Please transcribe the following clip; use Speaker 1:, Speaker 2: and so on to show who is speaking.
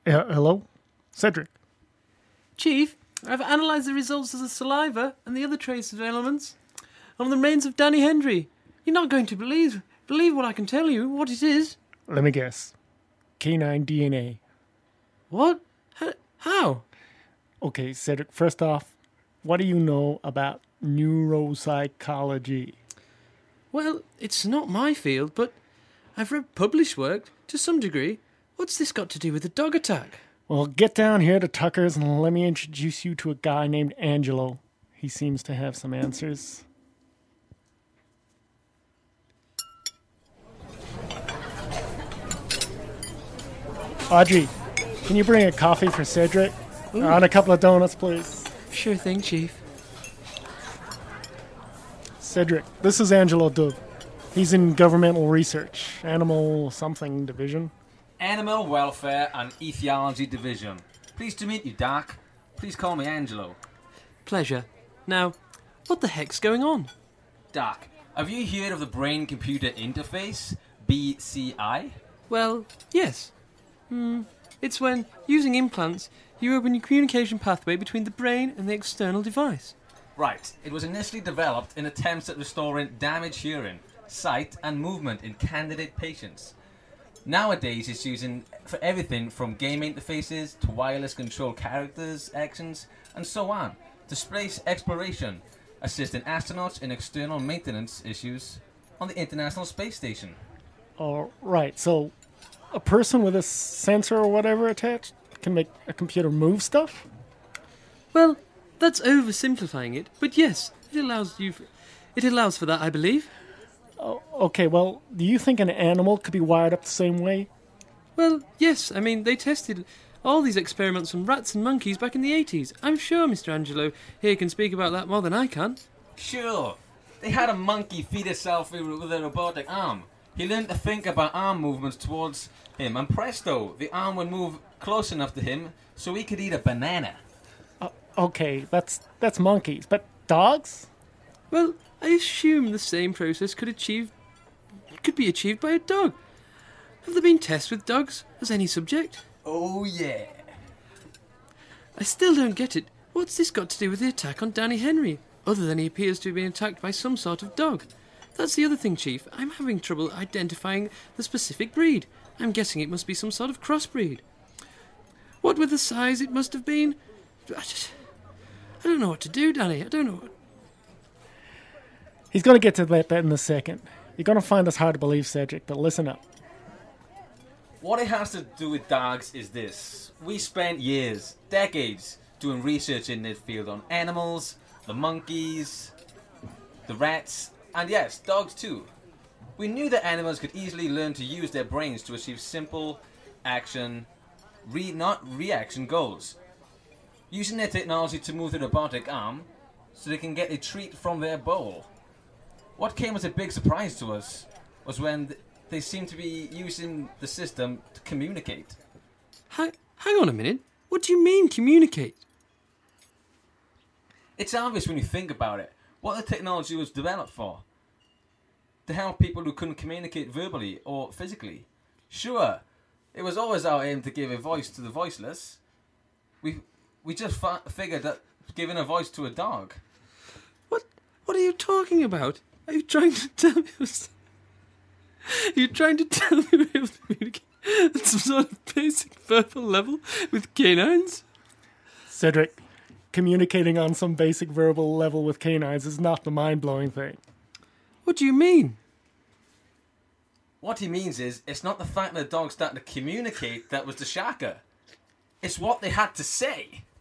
Speaker 1: Hello? Cedric.
Speaker 2: Chief, I've analysed the results of the saliva and the other trace elements on the remains of Danny Henry. You're not going to believe what I can tell you, what it is.
Speaker 1: Let me guess. Canine DNA.
Speaker 2: What? How?
Speaker 1: Okay, Cedric, first off, what do you know about neuropsychology?
Speaker 2: Well, it's not my field, but I've read published work to some degree. What's this got to do with the dog attack?
Speaker 1: Well, get down here to Tucker's and let me introduce you to a guy named Angelo. He seems to have some answers. Audrey, can you bring a coffee for Cedric? And a couple of donuts, please.
Speaker 2: Sure thing, Chief.
Speaker 1: Cedric, this is Angelo Dove. He's in governmental research, animal something division.
Speaker 3: Animal Welfare and Ethology Division. Pleased to meet you, Doc. Please call me Angelo.
Speaker 2: Pleasure. Now, what the heck's going on?
Speaker 3: Doc, have you heard of the Brain-Computer Interface, BCI?
Speaker 2: Well, yes. It's when, using implants, you open your communication pathway between the brain and the external device.
Speaker 3: Right. It was initially developed in attempts at restoring damaged hearing, sight and movement in candidate patients. Nowadays it's used for everything from game interfaces to wireless control characters, actions, and so on, to space exploration, assisting astronauts in external maintenance issues on the International Space Station.
Speaker 1: All right, so a person with a sensor or whatever attached can make a computer move stuff?
Speaker 2: Well, that's oversimplifying it, but yes, it allows for that, I believe.
Speaker 1: Oh, okay, well, do you think an animal could be wired up the same way?
Speaker 2: Well, yes, I mean, they tested all these experiments on rats and monkeys back in the 80s. I'm sure Mr. Angelo here can speak about that more than I can.
Speaker 3: Sure. They had a monkey feed itself with a robotic arm. He learned to think about arm movements towards him, and presto, the arm would move close enough to him so he could eat a banana.
Speaker 1: Okay, that's monkeys, but dogs?
Speaker 2: Well, I assume the same process could be achieved by a dog. Have there been tests with dogs as any subject?
Speaker 3: Oh yeah.
Speaker 2: I still don't get it. What's this got to do with the attack on Danny Henry, other than he appears to have been attacked by some sort of dog? That's the other thing, Chief. I'm having trouble identifying the specific breed. I'm guessing it must be some sort of crossbreed. What with the size it must have been? I don't know what to do, Danny. I don't know.
Speaker 1: He's going to get to that in a second. You're going to find this hard to believe, Cedric, but listen up.
Speaker 3: What it has to do with dogs is this. We spent years, decades, doing research in this field on animals, the monkeys, the rats, and yes, dogs too. We knew that animals could easily learn to use their brains to achieve simple action, not reaction goals. Using their technology to move the robotic arm so they can get a treat from their bowl. What came as a big surprise to us was when they seemed to be using the system to communicate.
Speaker 2: Hang on a minute. What do you mean, communicate?
Speaker 3: It's obvious when you think about it what the technology was developed for. To help people who couldn't communicate verbally or physically. Sure, it was always our aim to give a voice to the voiceless. We just figured that giving a voice to a dog.
Speaker 2: What are you talking about? Are you trying to tell me? You're trying to tell me we're able to communicate at some sort of basic verbal level with canines?
Speaker 1: Cedric, communicating on some basic verbal level with canines is not the mind-blowing thing.
Speaker 2: What do you mean?
Speaker 3: What he means is, it's not the fact that the dog started to communicate that was the shocker. It's what they had to say.